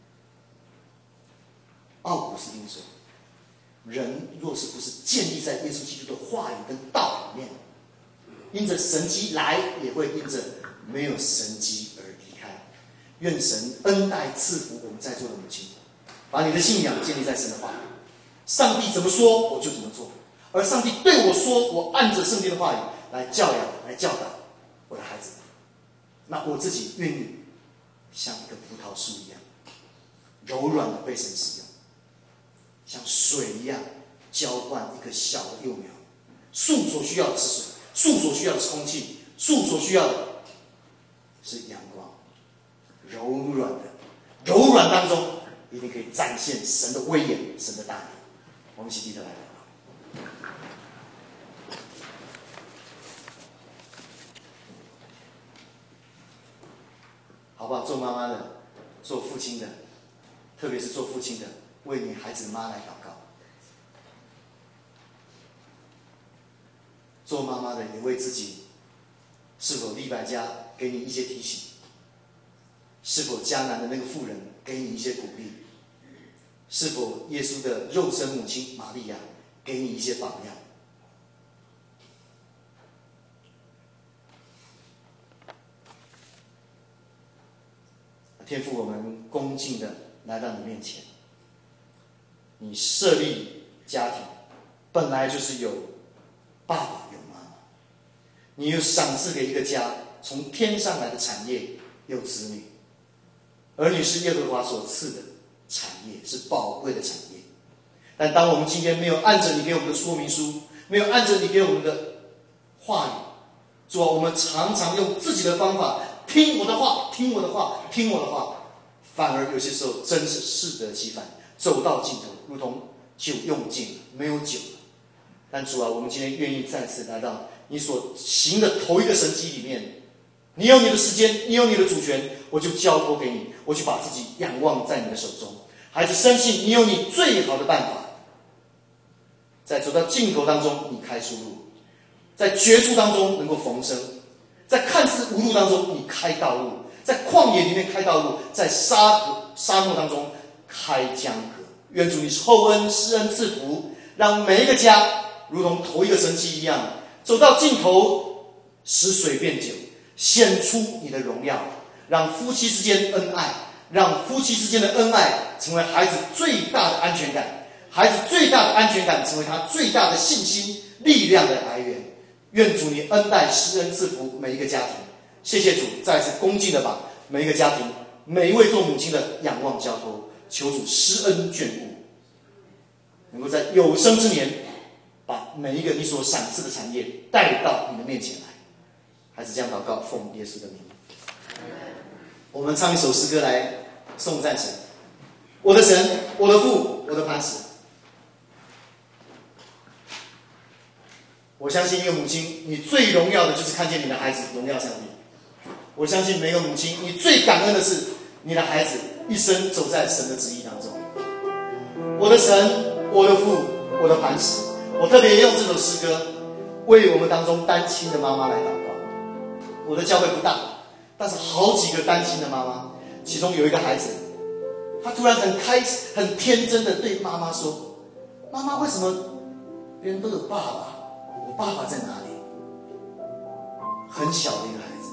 奥古斯丁说，人若是不是建立在耶稣基督的话语跟道里面，因着神迹来，也会因着没有神迹而离开。愿神恩待赐福我们在座的母亲，把你的信仰建立在神的话语。上帝怎么说，我就怎么做。而上帝对我说，我按着圣经的话语来教养、来教导我的孩子。那我自己愿意像一个葡萄树一样，柔软的被神使用，像水一样浇灌一个小的幼苗。树所需要的是水，树所需要的是空气，树所需要的是阳光。柔软当中一定可以展现神的威严、神的大能。我们一起低头来祷告。好不好？众妈妈的、做父亲的，特别是做父亲的，为你孩子妈来祷告。做妈妈的也为自己，是否利百加给你一些提醒？是否迦南的那个妇人给你一些鼓励？是否耶稣的肉身母亲玛利亚给你一些榜样？天父，我们恭敬的来到你面前。你设立家庭，本来就是有爸爸有妈妈，你又赏赐给一个家从天上来的产业，有子女。儿女是耶和华所赐的产业，是宝贵的产业。但当我们今天没有按着你给我们的说明书，没有按着你给我们的话语，主啊，我们常常用自己的方法，听我的话，听我的话，听我的话，反而有些时候真是适得其反，走到尽头，如同酒用尽了，没有酒了。但主啊，我们今天愿意再次来到你所行的头一个神迹里面，你有你的时间，你有你的主权，我就交托给你，我就把自己仰望在你的手中。孩子深信你有你最好的办法，在走到尽头当中你开出路，在绝处当中能够逢生，在看似无路当中你开道路，在旷野里面开道路，在沙漠当中开江河。愿主你厚恩施恩赐福，让每一个家如同头一个神迹一样，走到尽头使水变酒，显出你的荣耀，让夫妻之间恩爱，让夫妻之间的恩爱成为孩子最大的安全感，孩子最大的安全感成为他最大的信心力量的来源。愿主你恩待施恩赐福每一个家庭。谢谢主，再次恭敬的把每一个家庭每一位做母亲的仰望交托，求主施恩眷顾，能够在有生之年把每一个你所赏赐的产业带到你的面前来。孩子这样祷告，奉耶稣的名。我们唱一首诗歌来颂赞神。我的神，我的父，我的磐石。我相信一个母亲，你最荣耀的就是看见你的孩子荣耀上帝。我相信每个母亲，你最感恩的是你的孩子一生走在神的旨意当中。我的神，我的父，我的磐石。我特别用这首诗歌为我们当中单亲的妈妈来祷告。我的教会不大，但是好几个单亲的妈妈，其中有一个孩子，他突然很天真的对妈妈说：妈妈，为什么别人都有爸爸，我爸爸在哪里？很小的一个孩子。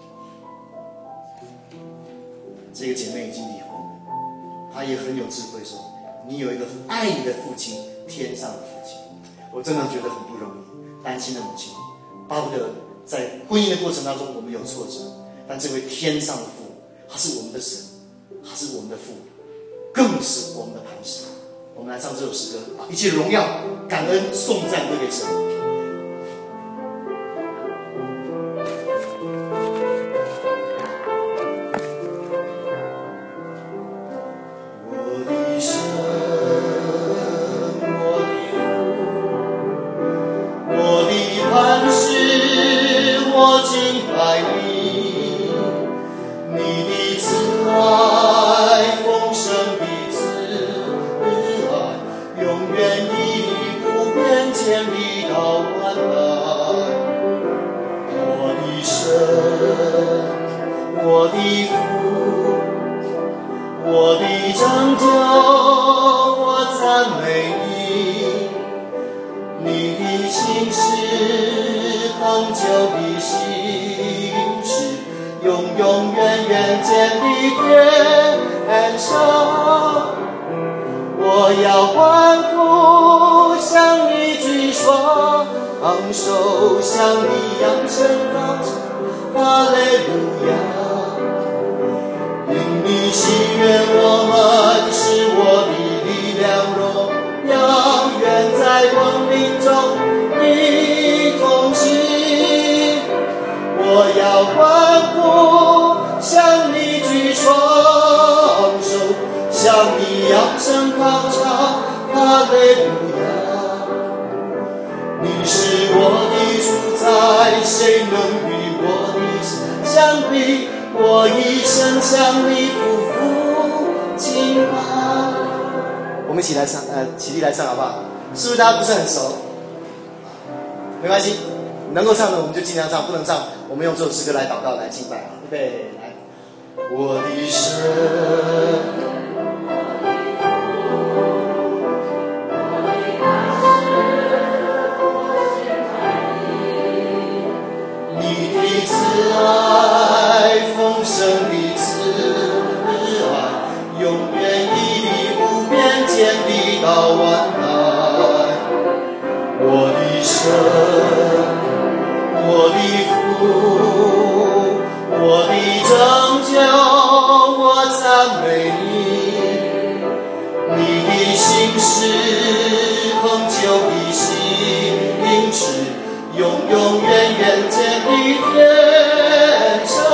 这个姐妹已经离婚了，她也很有智慧说，你有一个爱你的父亲，天上的父亲。我真的觉得很不容易，单亲的母亲巴不得在婚姻的过程当中我们有挫折，但这位天上的父，他是我们的神，他是我们的父，更是我们的磐石。我们来唱这首诗歌，把一切荣耀感恩颂赞归给神。 我我一生向你匍匐敬拜。我们一起来唱，起立来唱好不好？是不是大家不是很熟？没关系，能够唱的我们就尽量唱，不能唱我们用这首诗歌来祷告来敬拜啊！预备来，我的神。慈爱丰盛的慈爱，永远屹立不变，坚立到万代。我的神，我的父，我的拯救，我赞美你。你的心事恒久的心事，永永远远坚立天生。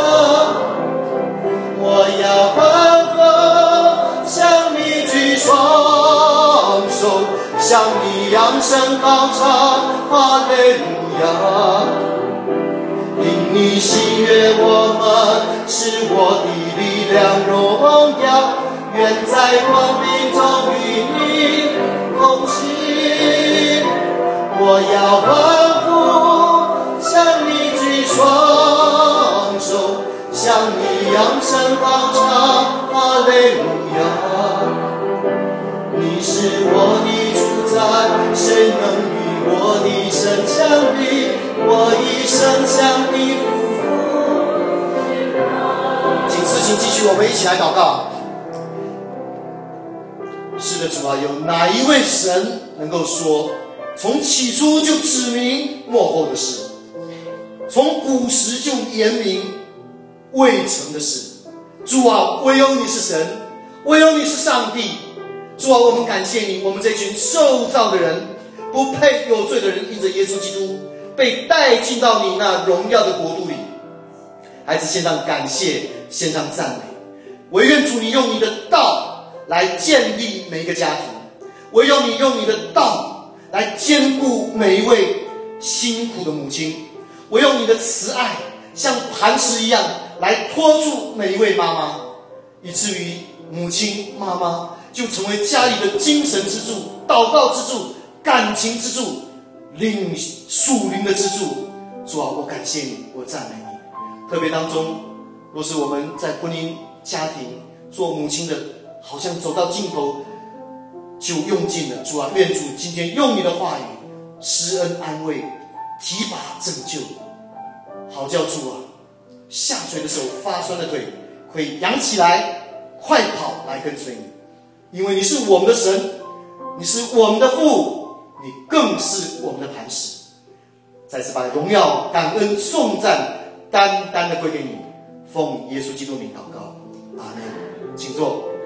我要欢呼，向你举双手，向你扬声高唱哈利路亚。因你喜悦我们，是我的力量荣耀，愿在光明中与你同行。我要欢呼，向你举双手，向你扬声高唱哈利路亚。你是我的主宰，谁能与我的神相比？我一生向你匍匐。请继续，我们一起来祷告。是的，主啊，有哪一位神能够说从起初就指明末后的事，从古时就言明未成的事？主啊，唯有你是神，唯有你是上帝。主啊，我们感谢你，我们这群受造的人，不配有罪的人，因着耶稣基督被带进到你那荣耀的国度里。孩子，献上感谢，献上赞美。唯愿主你用你的道来建立每一个家庭，唯有你用你的道来兼顾每一位辛苦的母亲，唯有你的慈爱像磐石一样来托住每一位妈妈，以至于母亲妈妈就成为家里的精神支柱、祷告支柱、感情支柱、属灵的支柱。主啊，我感谢你，我赞美你。特别当中，若是我们在婚姻家庭做母亲的，好像走到尽头就用尽了。主啊，愿主今天用你的话语施恩安慰，提拔拯救，好叫主啊下垂的手、发酸的腿可以扬起来，快跑来跟随你。因为你是我们的神，你是我们的父，你更是我们的磐石。再次把荣耀、感恩、颂赞单单的归给你，奉耶稣基督名祷告，阿们。请坐。